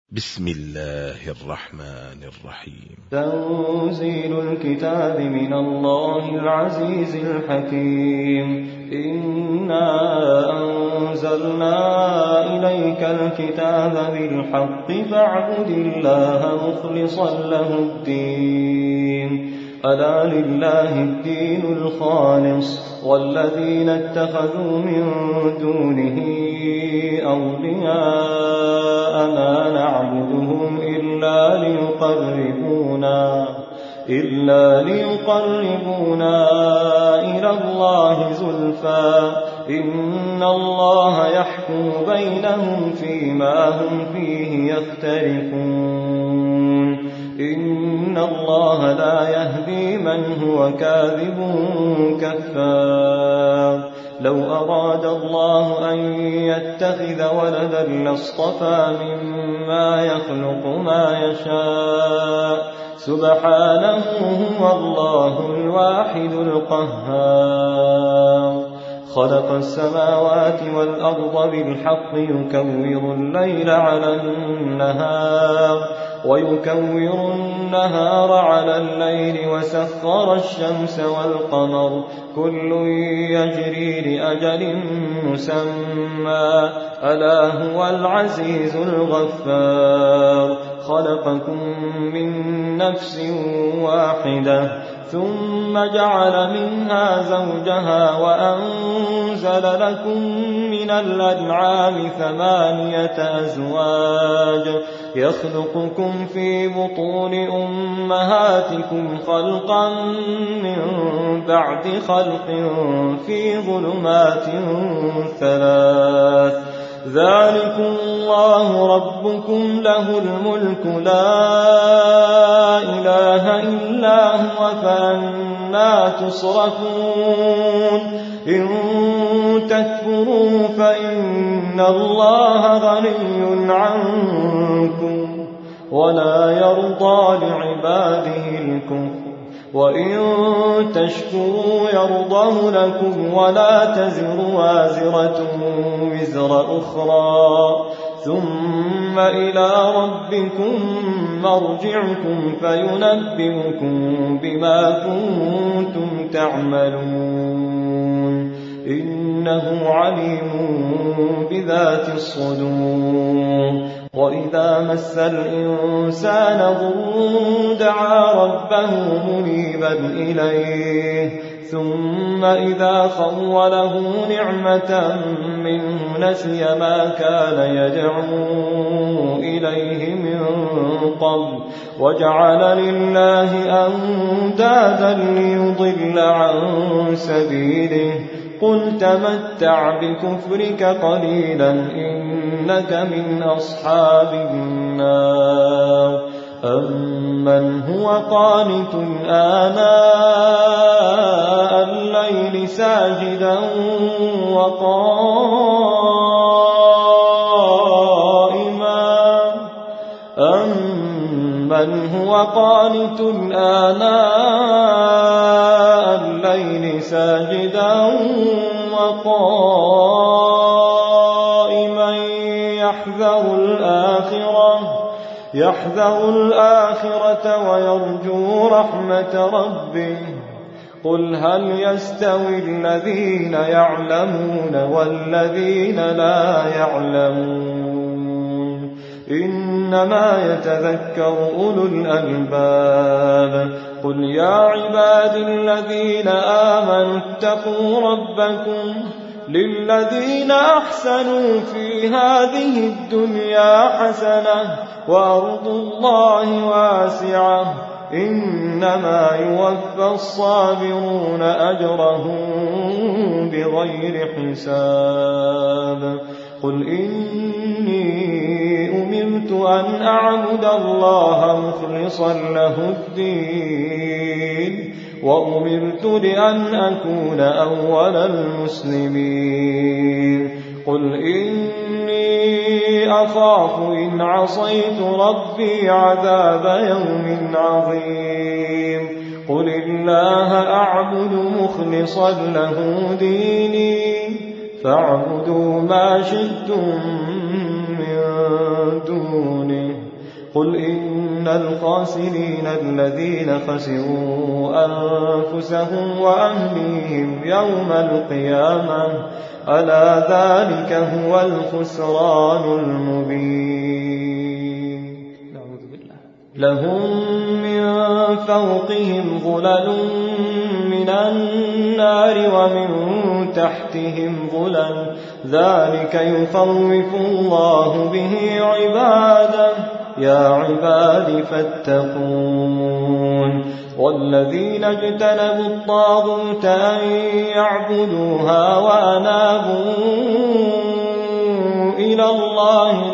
بسم الله الرحمن الرحيم. تنزيل الكتاب من الله العزيز الحكيم. إنا أنزلنا إليك الكتاب بالحق فاعبد الله مخلصا له الدين. ألا لله الدين الخالص والذين اتخذوا من دونه أولياء ما نعبدهم إلا ليقربونا إلى الله زلفى إن الله يحكم بينهم فيما هم فيه يختلفون. إن الله لا يهدي من هو كاذب كفار. لو أراد الله أن يتخذ ولدا لاصطفى مما يخلق ما يشاء سبحانه هو الله الواحد القهار. خلق السماوات والأرض بالحق يكور الليل على النهار ويكور النهار على الليل وسخر الشمس والقمر كل يجري لأجل مسمى ألا هو العزيز الغفار. خلقكم من نفس واحدة ثم جعل منها زوجها وأنزل لكم من الأنعام 8 أزواج يخلقكم في بطون أمهاتكم خلقا من بعد خلق في ظلمات 3 ذلكم الله ربكم له الملك لا إله إلا هو فأنى تصرفون. إن تكفروا فإن الله غني عنكم ولا يرضى لعباده الكفر وإن تشكروا يرضه لكم ولا تزر وازرة وزر أخرى ثم إلى ربكم مرجعكم فينبئكم بما كنتم تعملون. إنه عليم بذات الصدور. وإذا مس الإنسان ضر دعا ربه منيبا إليه ثم إذا خوله نعمة منه نسي ما كان يدعو إليه من قبل وجعل لله أندادا ليضل عن سبيله. قل تمتع بكفرك قليلا إنك من أصحاب النار. أمن هو قانت آناء الليل ساجدا وقائما يحذر الآخرة ويرجو رحمة ربه. قل هل يستوي الذين يعلمون والذين لا يعلمون إنما يتذكر أولو الألباب. قل يا عباد الذين آمنوا اتقوا ربكم للذين أحسنوا في هذه الدنيا حسنة وأرض الله واسعة إنما يوفى الصابرون أجرهم بغير حساب. قل إني أمرت أن أعبد الله مخلصا له الدين وأمرت لأن أكون أول المسلمين. قل إني أخاف إن عصيت ربي عذاب يوم عظيم. قل الله أعبد مخلصا له ديني فاعبدوا ما شئتم من دونه قل إن الخاسرين الذين خسروا أنفسهم وأهليهم يوم القيامة ألا ذلك هو الخسران المبين. لهم من فوقهم ظلل من النار ومن تحتهم ظلل ذلك يخوف الله به عباده يا عباد فاتقون. والذين اجتنبوا الطاغوت أن يعبدوها وأنابوا إلى الله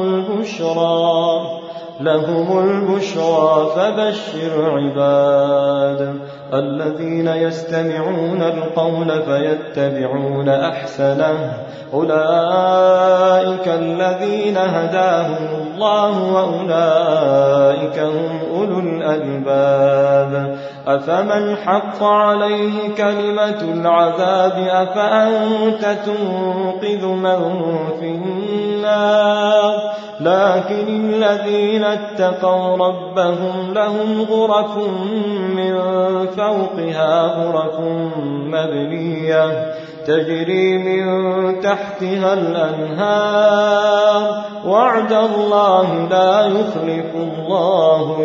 لهم البشرى فبشر عباد الذين يستمعون القول فيتبعون أحسنه أولئك الذين هداهم الله وأولئك هم أولو الألباب. أفمن حق عليه كلمة العذاب أفأنت تنقذ من في النار لكن الذين اتقوا ربهم لهم غرف من فوقها غرف مبنية تجري من تحتها الأنهار وعد الله لا يخلف الله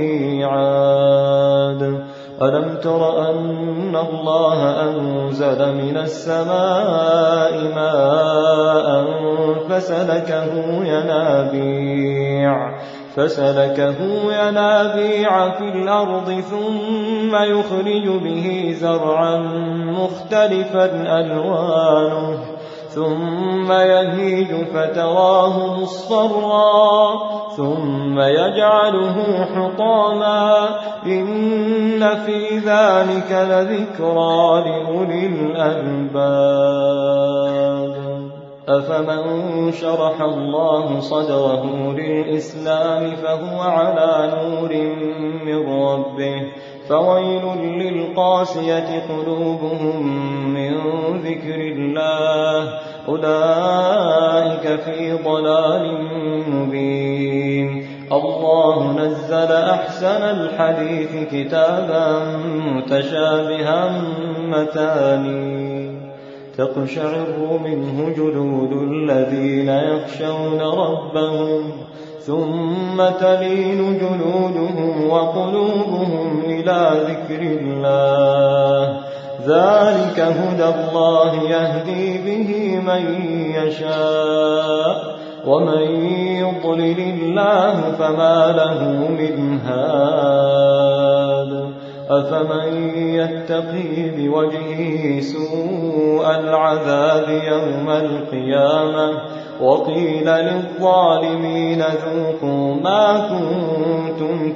الميعاد. ألم تر أن الله أنزل من السماء ماء فسلكه ينابيع في الأرض ثم يخرج به زرعا مختلفا ألوانه ثم يهيج فتراه مصفرا ثم يجعله حطاما إن في ذلك لذكرى لأولي الألباب. أفمن شرح الله صدره للإسلام فهو على نور من ربه فويل للقاسية قلوبهم من ذكر الله أولئك في ضلال مبين. الله نزل أحسن الحديث كتابا متشابها مثاني تقشعر منه جلود الذين يخشون ربهم ثم تلين جلودهم وقلوبهم إلى ذكر الله ذلك هدى الله يهدي به من يشاء ومن يضلل الله فما له من هاد. أفمن يتقي بوجهه سوء العذاب يوم القيامة وقيل للظالمين ذوقوا ما كنتم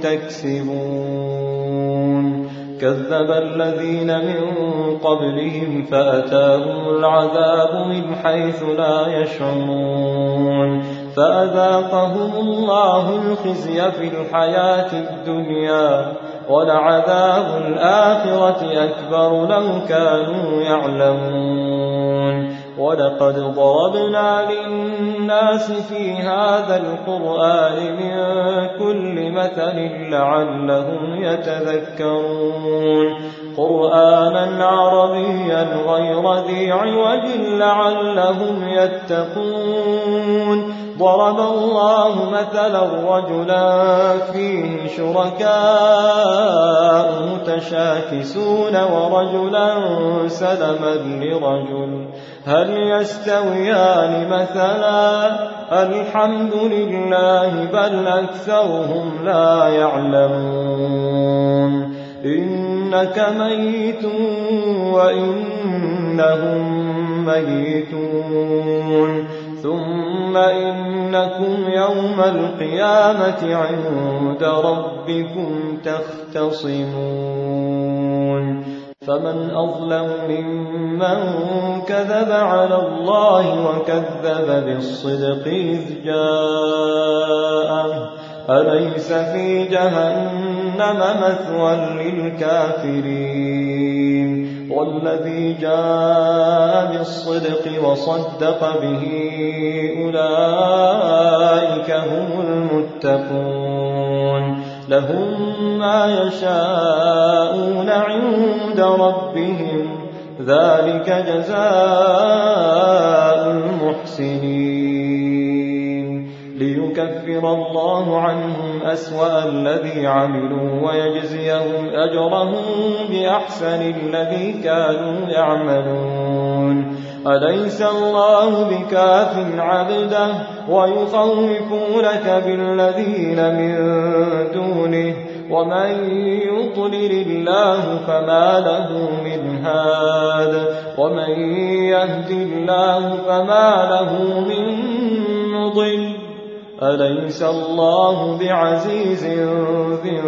تكسبون. كذب الذين من قبلهم فأتاهم العذاب من حيث لا يشعرون فأذاقهم الله الخزي في الحياة الدنيا ولعذاب الآخرة أكبر لو كانوا يعلمون. ولقد ضربنا للناس في هذا القرآن من كل مثل لعلهم يتذكرون قرآنا عربيا غير ذي عوج لعلهم يتقون. ضرب الله مثلا رجلا فيه شركاء متشاكسون ورجلا سلما لرجل هل يستويان مثلا الحمد لله بل أكثرهم لا يعلمون. إنك ميت وإنهم ميتون ثم إنكم يوم القيامة عند ربكم تختصمون. فمن أظلم ممن كذب على الله وكذب بالصدق إذ جاءه أليس في جهنم مثوى للكافرين والذي جاء بالصدق وصدق به أولئك هم المتقون لهم ما يشاءون عند ربهم ذلك جزاء المحسنين ليكفر الله عنهم أسوأ الذي عملوا ويجزيهم أجرهم بأحسن الذي كانوا يعملون أليس الله بكاف عبده ويخوفونك بالذين من دونه ومن يضلل الله فما له من هاد ومن يهد الله فما له من مضل أليس الله بعزيز ذي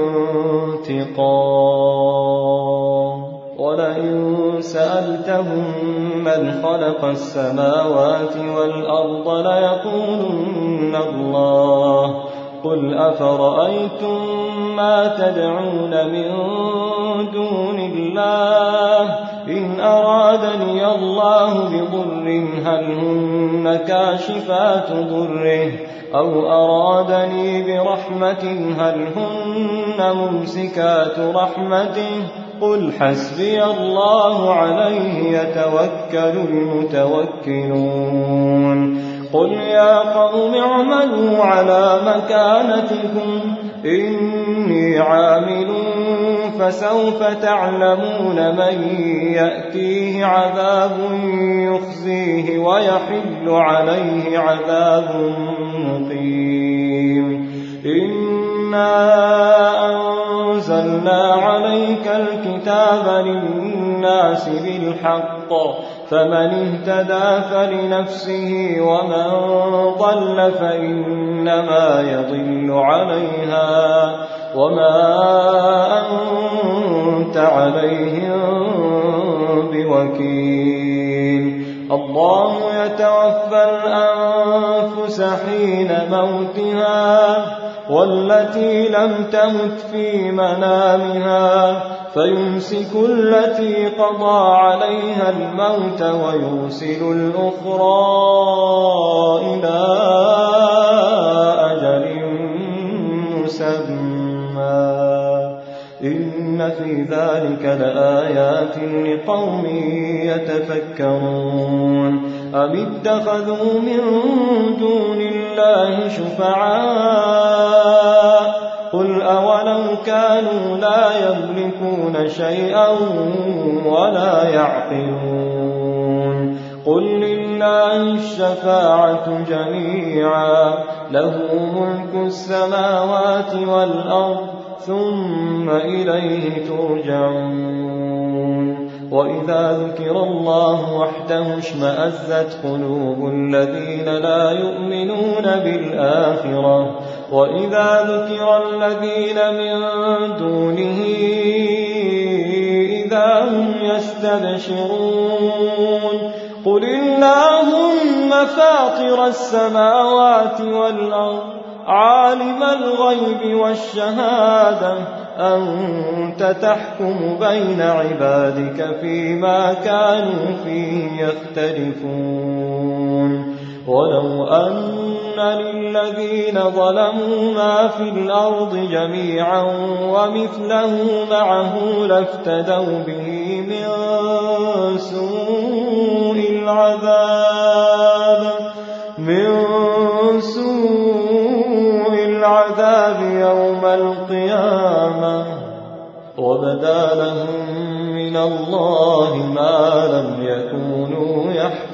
انتقام ولئن سألتهم من خلق السماوات والأرض ليقولن الله قل أفرأيتم ما تدعون من دون الله إن أرادني الله بضر هل هن كاشفات ضره أو أرادني برحمة هل هن ممسكات رحمته قل حسبي الله عليه يتوكل المتوكلون قل يا قوم اعملوا على مكانتكم إني عامل فسوف تعلمون من يأتيه عذاب يخزيه ويحل عليه عذاب مقيم إنا أنزلنا عليك الكتاب للناس بالحق فمن اهتدى فلنفسه ومن ضل فإنما يضل عليها وما أنت عليهم بوكيل الله يتوفى الأنفس حين موتها والتي لم تمت في منامها فيمسك التي قضى عليها الموت ويرسل الأخرى إلى أجل مسمى إن في ذلك لآيات لقوم يتفكرون أم اتخذوا من دون الله شفعاء قل أولو كانوا لا يملكون شيئا ولا يعقلون قل لله الشفاعة جميعا له ملك السماوات والأرض ثم إليه ترجعون وإذا ذكر الله وحده اشمأزت قلوب الذين لا يؤمنون بالآخرة وإذا ذكر الذين من دونه إذا هم يستبشرون قل اللهم فاطر السماوات والأرض عالم الغيب والشهادة أنت تحكم بين عبادك فيما كانوا فيه يختلفون ولو أن للذين ظلموا ما في الأرض جميعا ومثله معه لافتدوا به من سوء العذاب يوم القيامة وبدا لهم من الله ما لم يكونوا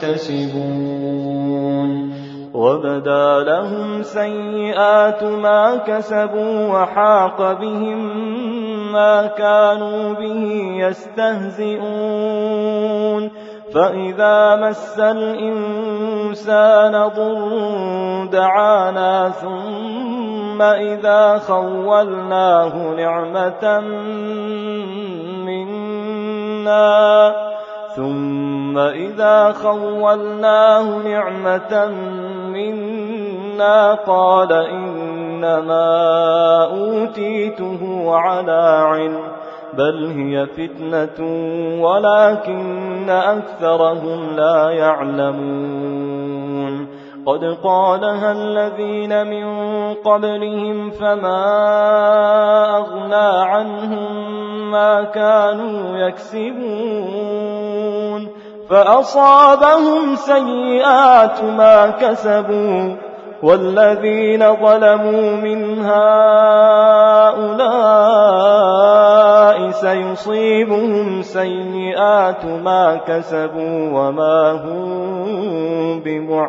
يحتسبون وبدا لهم سيئات ما كسبوا وحاق بهم ما كانوا به يستهزئون فإذا مس الإنسان ضر دعانا ثم إذا خولناه نعمة منا قال إنما أوتيته على علم بل هي فتنة ولكن أكثرهم لا يعلمون قد قالها الذين من قبلهم فما أغنى عنهم ما كانوا يكسبون فأصابهم سيئات ما كسبوا والذين ظلموا من هؤلاء سيصيبهم سيئات ما كسبوا وما هم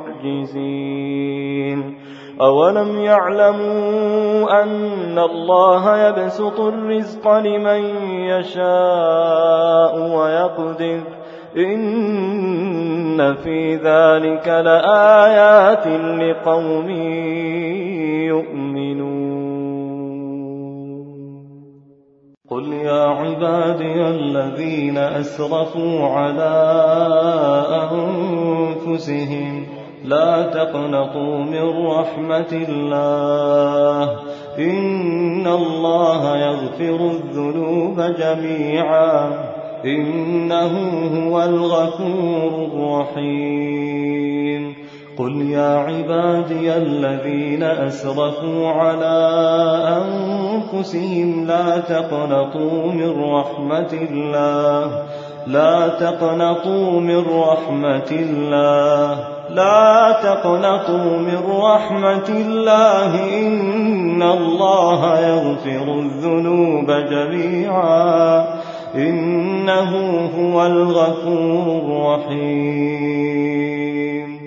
بمعجزين أولم يعلموا أن الله يبسط الرزق لمن يشاء ويقدر إن في ذلك لآيات لقوم يؤمنون قل يا عبادي الذين أسرفوا على أنفسهم لا تقنطوا من رحمة الله إن الله يغفر الذنوب جميعا إنه هو الغفور الرحيم قل يا عبادي الذين أسرفوا على أنفسهم لا تقنطوا من رحمة الله لا تقنطوا من رحمة الله لا تقنطوا من رحمة الله إن الله يغفر الذنوب جميعا إنه هو الغفور الرحيم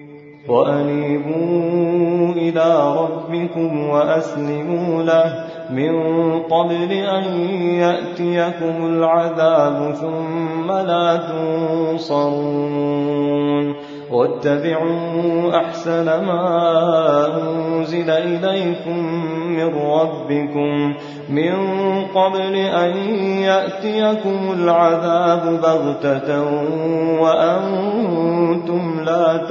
وأنيبوا إلى ربكم وأسلموا له من قبل أن يأتيكم العذاب ثم لا تنصرون واتبعوا أحسن ما أنزل إليكم من ربكم من قبل أن يأتيكم العذاب بغتة وأنتم لا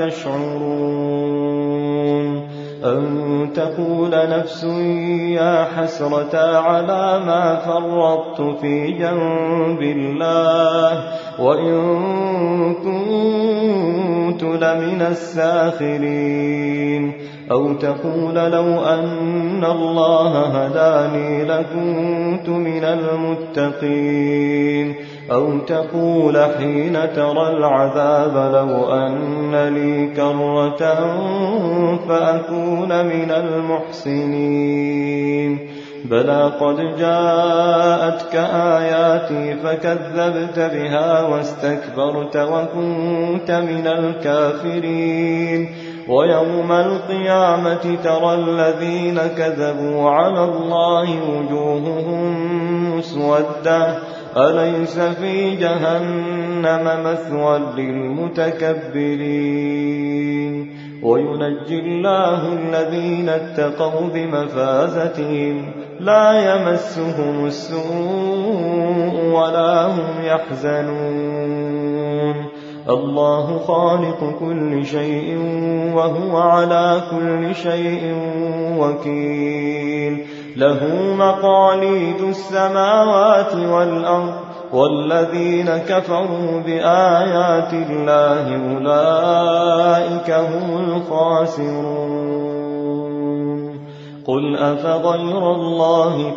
تشعرون أن تقول نفس يا حسرة على ما فرطت في جنب الله وإن كنت لمن الساخرين أو تقول لو أن الله هداني لكنت من المتقين أو تقول حين ترى العذاب لو أن لي كرة فأكون من المحسنين بلى قد جاءتك آياتي فكذبت بها واستكبرت وكنت من الكافرين ويوم القيامة ترى الذين كذبوا على الله وجوههم مسودة أليس في جهنم مثوى للمتكبرين وينجي الله الذين اتقوا بمفازتهم لا يمسهم السوء ولا هم يحزنون الله خالق كل شيء وهو على كل شيء وكيل له مقاليد السماوات والأرض والذين كفروا بآيات الله أولئك هم الخاسرون قل أفغير الله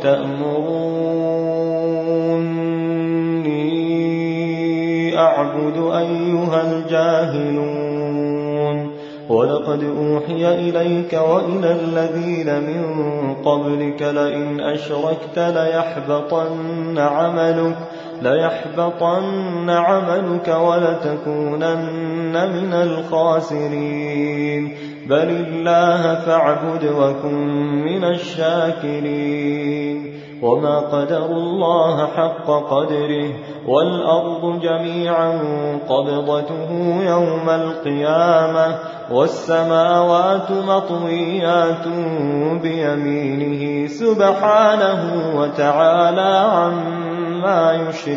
تأمروني أعبد أيها الجاهلون ولقد أوحي إليك وإلى الذين من قبلك لئن أشركت ليحبطن عملك ولتكونن من الخاسرين بل الله فاعبد وكن من الشاكرين وما قدروا الله حق قدره والأرض جميعا قبضته يوم القيامة والسماوات مطويات بيمينه سبحانه وتعالى عما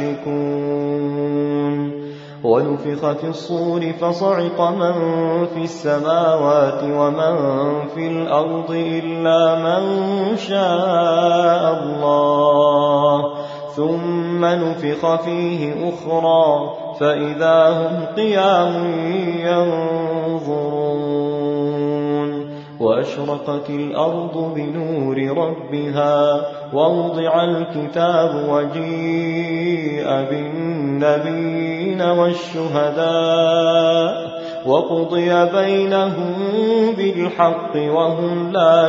يشركون ونفخ في الصور فصعق من في السماوات ومن في الأرض إلا من شاء الله ثم نفخ فيه أخرى فإذا هم قيام ينظرون وأشرقت الأرض بنور ربها ووضع الكتاب وجيء بالنبيين والشهداء وقضي بينهم بالحق وهم لا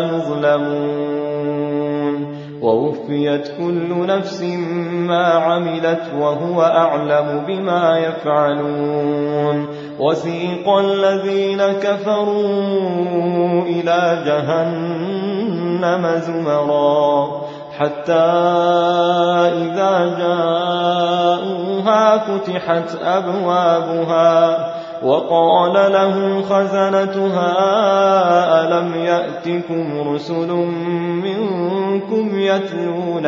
يظلمون ووفيت كل نفس ما عملت وهو أعلم بما يفعلون وسيق الذين كفروا إلى جهنم زمرا حتى إذا جاءوها فتحت أبوابها وقال لهم خزنتها ألم يأتكم رسل منكم يتلون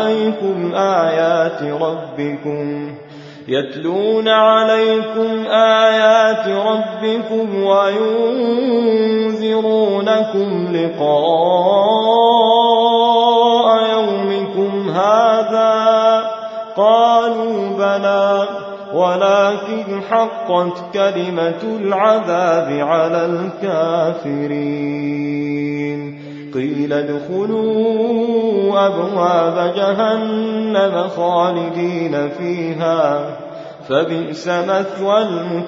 عليكم آيات ربكم وينذرونكم لقاء يومكم هذا قالوا بلى ولكن حقت كلمة العذاب على الكافرين قيل ادخلوا أبواب جهنم خالدين فيها فبئس مثوى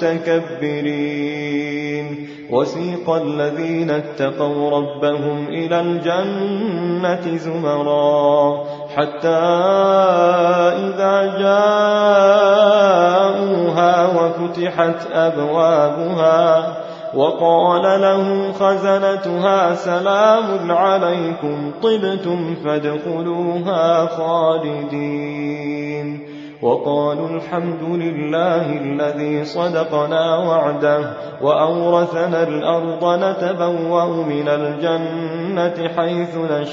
المتكبرين وسيق الذين اتقوا ربهم إلى الجنة زمرا حتى إذا جاءوها وفتحت أبوابها وقال لهم خزنتها سلام عليكم طبتم فادخلوها خالدين وقالوا الحمد لله الذي صدقنا وعده وأورثنا الأرض نتبوأ من الجنة حيث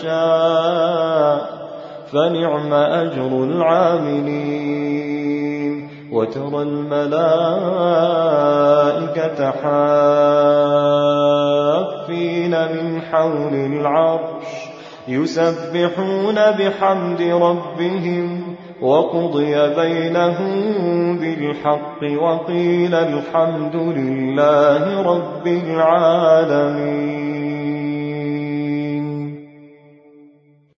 نشاء فنعم أجر العاملين وترى الملائكة حافين من حول العرش يسبحون بحمد ربهم وقضي بينهم بالحق وقيل الحمد لله رب العالمين